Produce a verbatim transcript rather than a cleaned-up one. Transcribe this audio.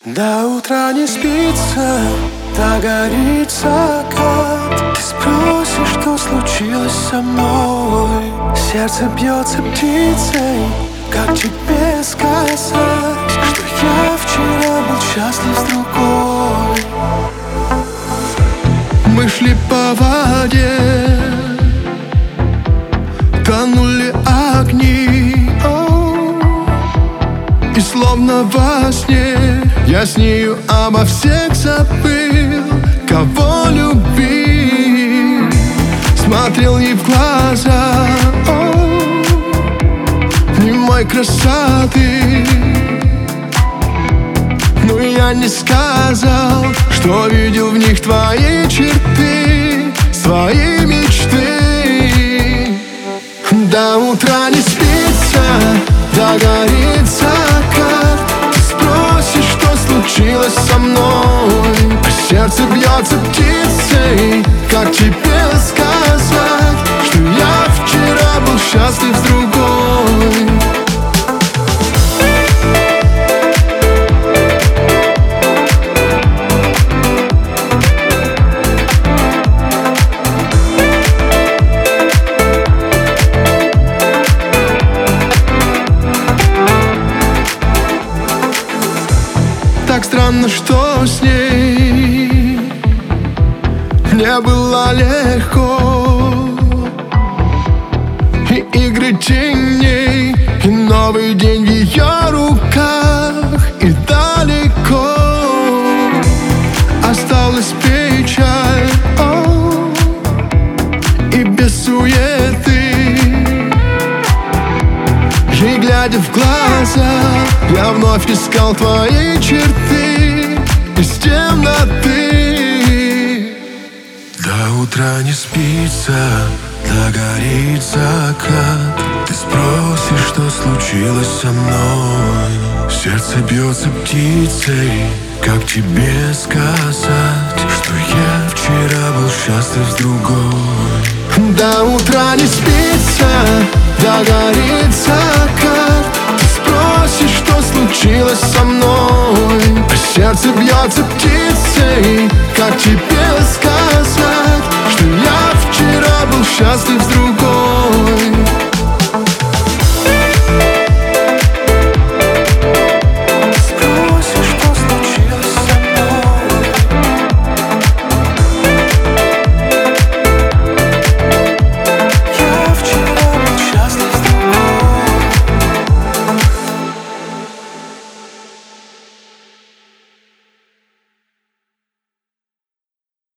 До утра не спится, догорит закат. Ты спросишь, что случилось со мной. Сердце бьется птицей, как тебе сказать, что я вчера был счастлив с другой. Мы шли по воде, тонули огни, и словно во сне я с нею обо всех забыл, кого любил. Смотрел ей в глаза, о, немой красоты, но я не сказал, что видел в них твои черты, свои мечты. До утра не спится, догорит закат. Ты спросишь, что случилось со мной, а сердце бьется птицей. Как тебе сказать, что я вчера был счастлив с другой? Так странно, что с ней мне было легко, и игры теней, и новый день в ее руках, и далеко осталась печаль, о, и без суеты. И глядя в глаза, я вновь искал твои черты из темноты. До утра не спится, догорит закат. Ты спросишь, что случилось со мной. Сердце бьется птицей, как тебе сказать, что я вчера был счастлив с другой? До утра не спится, догорит закат. Ты спросишь, что случилось со мной, а сердце бьется птицей. Как тебе сказать, что я вчера был счастлив с другой?